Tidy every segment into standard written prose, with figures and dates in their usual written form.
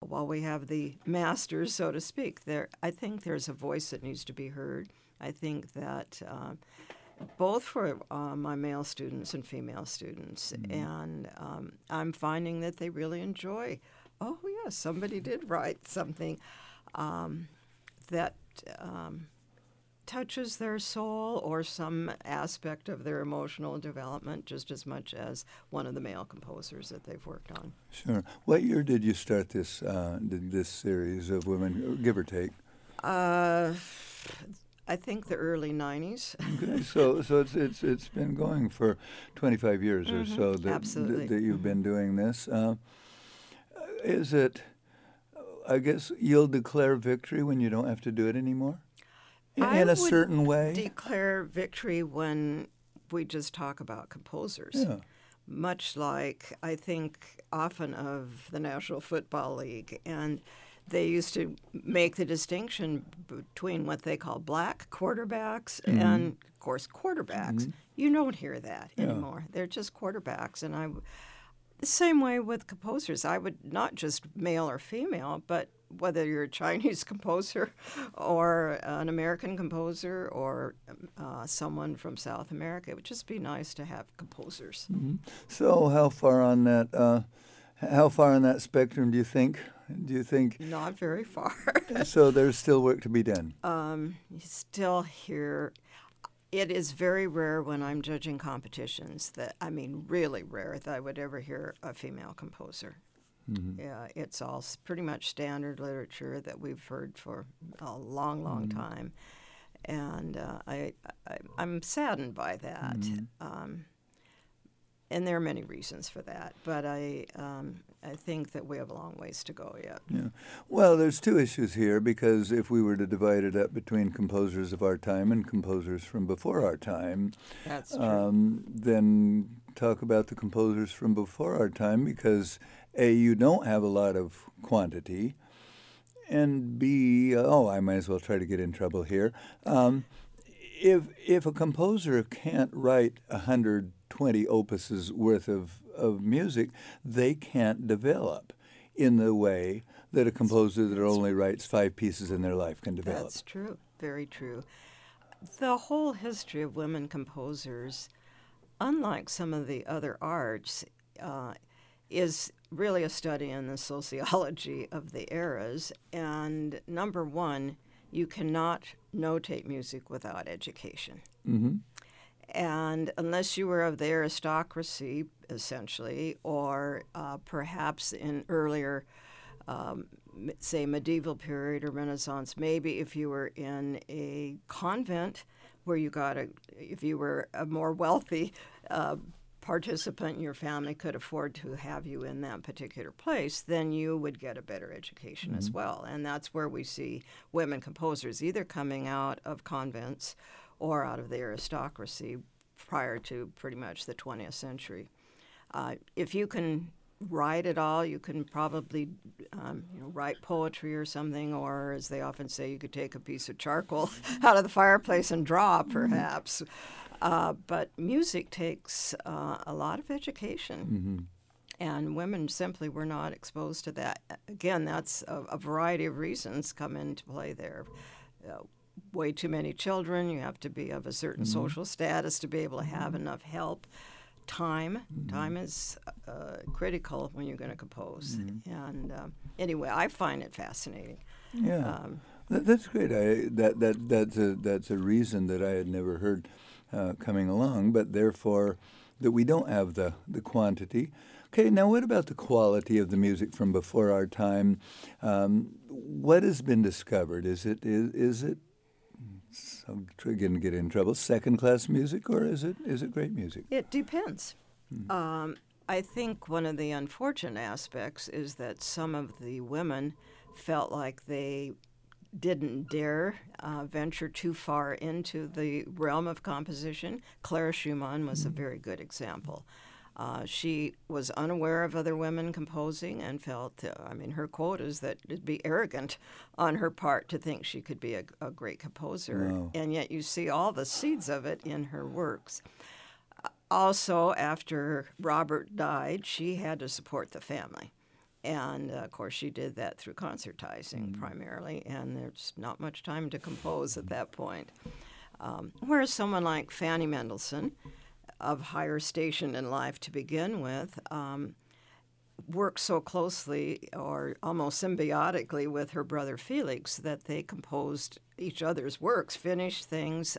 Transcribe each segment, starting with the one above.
while we have the masters, so to speak, I think there's a voice that needs to be heard. I think that both for my male students and female students, and I'm finding that they really enjoy. Oh yes, somebody did write something that touches their soul or some aspect of their emotional development just as much as one of the male composers that they've worked on. Sure. What year did you start this series of women, give or take? I think the early 90s. Okay, so it's been going for 25 years or so that you've been doing this. Is it, I guess, you'll declare victory when you don't have to do it anymore? In a certain way? Declare victory when we just talk about composers. Yeah. Much like I think often of the National Football League, and they used to make the distinction between what they call black quarterbacks and, of course, quarterbacks. You don't hear that anymore. They're just quarterbacks, and the same way with composers. I would not just male or female, but whether you're a Chinese composer or an American composer or someone from South America, it would just be nice to have composers. So how far on that spectrum do you think? Not very far. So there's still work to be done. You still hear. It is very rare when I'm judging competitions really rare that I would ever hear a female composer. Yeah, it's all pretty much standard literature that we've heard for a long, long time, and I'm saddened by that. And there are many reasons for that, but I think that we have a long ways to go yet. Yeah. Well, there's two issues here, because if we were to divide it up between composers of our time and composers from before our time, that's true. Then talk about the composers from before our time, because A, you don't have a lot of quantity, and B, I might as well try to get in trouble here. If a composer can't write 120 opuses worth of music, they can't develop in the way that a composer that only writes 5 pieces in their life can develop. That's true. Very true. The whole history of women composers, unlike some of the other arts, is really a study in the sociology of the eras. And number one, you cannot notate music without education. And unless you were of the aristocracy, essentially, or perhaps in earlier, say, medieval period or Renaissance, maybe if you were in a convent where if you were a more wealthy participant, your family could afford to have you in that particular place, then you would get a better education as well. And that's where we see women composers either coming out of convents or out of the aristocracy prior to pretty much the 20th century. If you can write at all, you can probably write poetry or something, or as they often say, you could take a piece of charcoal out of the fireplace and draw, perhaps. But music takes a lot of education, and women simply were not exposed to that. Again, that's a variety of reasons come into play there. Way too many children, you have to be of a certain social status to be able to have enough help. Time is critical when you're going to compose. And anyway, I find it fascinating. Yeah, that's great. That's a reason that I had never heard coming along, but therefore that we don't have the quantity. Okay, now what about the quality of the music from before our time? What has been discovered? Is it I'm going to get in trouble, second-class music, or is it great music? It depends. I think one of the unfortunate aspects is that some of the women felt like they didn't dare venture too far into the realm of composition. Clara Schumann was a very good example. She was unaware of other women composing and felt, her quote is that it'd be arrogant on her part to think she could be a great composer. Wow. And yet you see all the seeds of it in her works. Also, after Robert died, she had to support the family. And of course, she did that through concertizing primarily, and there's not much time to compose at that point. Whereas someone like Fanny Mendelssohn, of higher station in life to begin with, worked so closely or almost symbiotically with her brother Felix that they composed each other's works, finished things,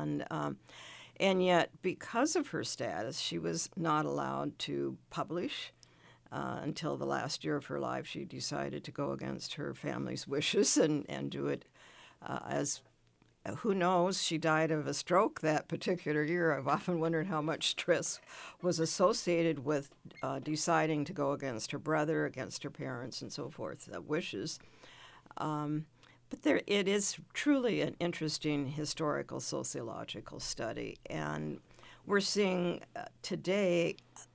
and yet because of her status, she was not allowed to publish. Until the last year of her life, she decided to go against her family's wishes and do it as, who knows, she died of a stroke that particular year. I've often wondered how much stress was associated with deciding to go against her brother, against her parents, and so forth, wishes. But it is truly an interesting historical sociological study, and we're seeing today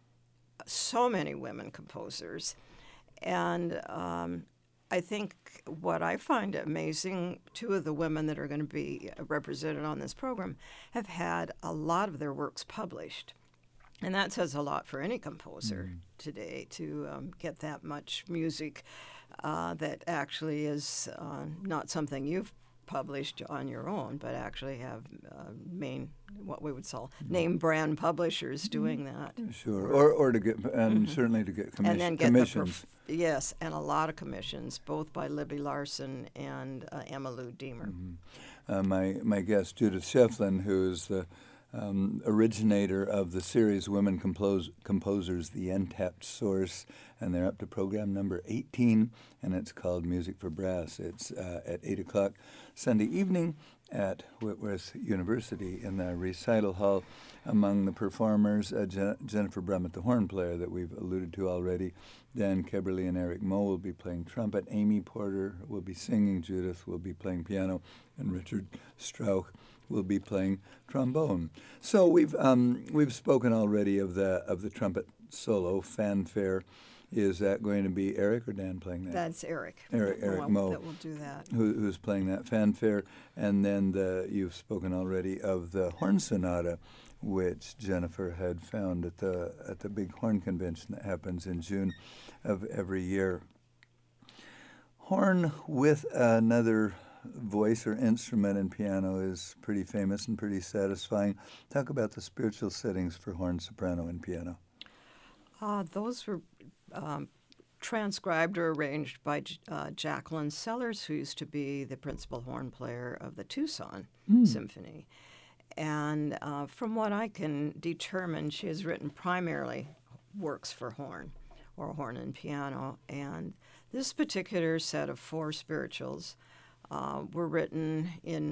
so many women composers. And I think what I find amazing, two of the women that are going to be represented on this program have had a lot of their works published. And that says a lot for any composer today to get that much music that actually is not something you've published on your own, but actually have what we would call name brand publishers doing that. Sure, or to get, and certainly to get And then get commissions. Yes, and a lot of commissions, both by Libby Larsen and Emmylou Deemer. My guest, Judith Shefflin, who is the originator of the series Women Composers, the Untapped Source, and they're up to program number 18, and it's called Music for Brass. It's at 8 o'clock Sunday evening at Whitworth University in the recital hall. Among the performers, Jennifer Brummett, the horn player that we've alluded to already. Dan Keberly and Eric Moe will be playing trumpet. Amy Porter will be singing. Judith will be playing piano. And Richard Strauch will be playing trombone. So we've spoken already of the trumpet solo, Fanfare. Is that going to be Eric or Dan playing that? That's Eric. Eric Moe. That will do that. Who's playing that Fanfare. And then you've spoken already of the horn sonata, which Jennifer had found at the big horn convention that happens in June of every year. Horn with another voice or instrument and piano is pretty famous and pretty satisfying. Talk about the spiritual settings for horn, soprano, and piano. Those were transcribed or arranged by Jacqueline Sellers, who used to be the principal horn player of the Tucson Symphony. And from what I can determine, she has written primarily works for horn, or horn and piano. And this particular set of 4 spirituals were written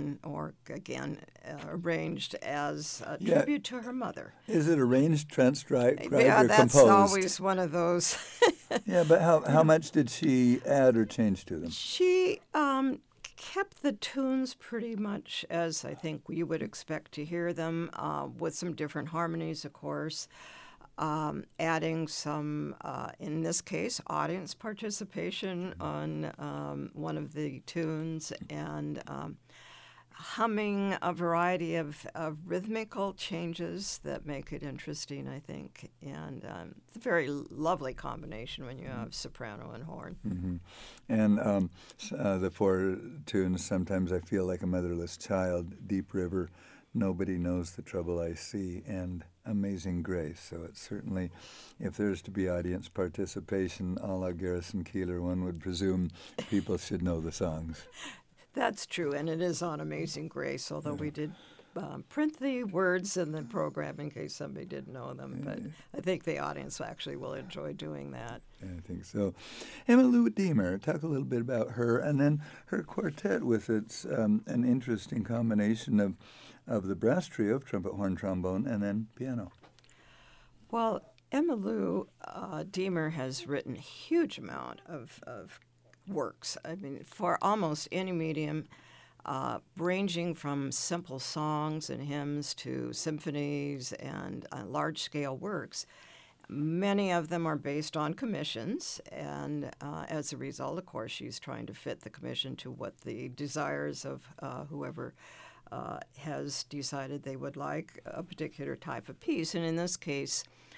arranged as a tribute to her mother. Is it arranged, transcribed, yeah, or that's composed? always one of those. Yeah, but how much did she add or change to them? She kept the tunes pretty much as I think you would expect to hear them, with some different harmonies, of course. Adding some, in this case, audience participation on one of the tunes, and humming a variety of rhythmical changes that make it interesting, I think. And it's a very lovely combination when you have soprano and horn. Mm-hmm. And the 4 tunes, Sometimes I Feel Like a Motherless Child, Deep River, Nobody Knows the Trouble I See, and Amazing Grace. So it's certainly, if there's to be audience participation a la Garrison Keillor, one would presume people should know the songs. That's true, and it is on Amazing Grace, although we did print the words in the program in case somebody didn't know them. But I think the audience actually will enjoy doing that. I think so. Emmylou Deemer, talk a little bit about her, and then her quartet with its an interesting combination of the brass trio of trumpet, horn, trombone, and then piano. Well, Emmylou Deemer has written a huge amount of works. I mean, for almost any medium, ranging from simple songs and hymns to symphonies and large-scale works. Many of them are based on commissions, and as a result, of course, she's trying to fit the commission to what the desires of whoever has decided they would like a particular type of piece. And in this case,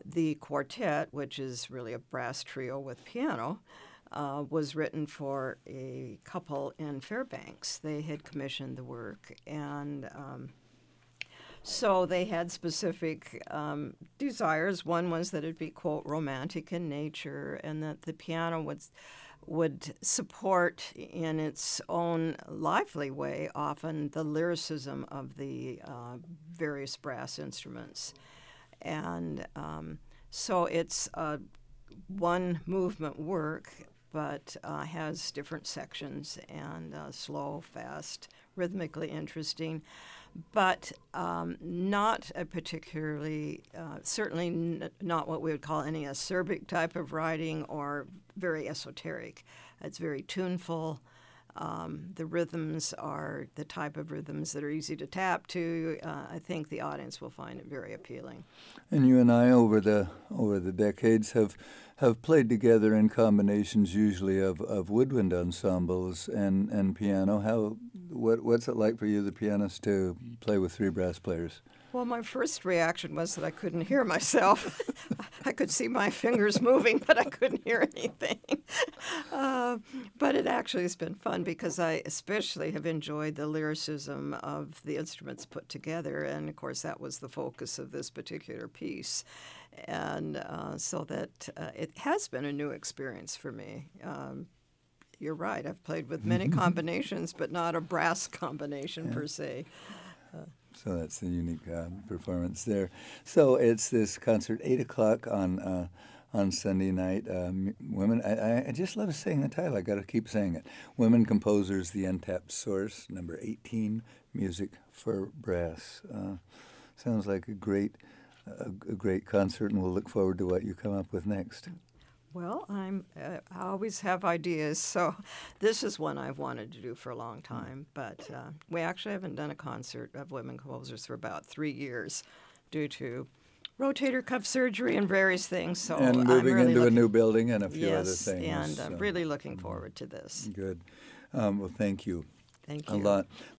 The quartet, which is really a brass trio with piano, was written for a couple in Fairbanks. They had commissioned the work, and so they had specific desires. One was that it be, quote, romantic in nature, and that the piano would support in its own lively way often the lyricism of the various brass instruments. And so it's one movement work, but has different sections and slow, fast, rhythmically interesting, but not a particularly, certainly not what we would call any acerbic type of writing or very esoteric. It's very tuneful. The rhythms are the type of rhythms that are easy to tap to. I think the audience will find it very appealing. And you and I, over the decades, have played together in combinations, usually of woodwind ensembles and piano. What's it like for you, the pianist, to play with three brass players? Well, my first reaction was that I couldn't hear myself. I could see my fingers moving, but I couldn't hear anything. But it actually has been fun because I especially have enjoyed the lyricism of the instruments put together. And, of course, that was the focus of this particular piece. And so that it has been a new experience for me. You're right. I've played with many combinations, but not a brass combination per se. So that's a unique performance there. So it's this concert, 8 o'clock on Sunday night. Women, I just love saying the title. I got to keep saying it. Women Composers, the Untapped Source, number 18, Music for Brass. Sounds like a great concert, and we'll look forward to what you come up with next. Well, I always have ideas, so this is one I've wanted to do for a long time. But we actually haven't done a concert of women composers for about 3 years due to rotator cuff surgery and various things. So and moving I'm really into a new building and a few other yes, things. and I'm really looking forward to this. Good. Well, thank you. Thank you. A lot.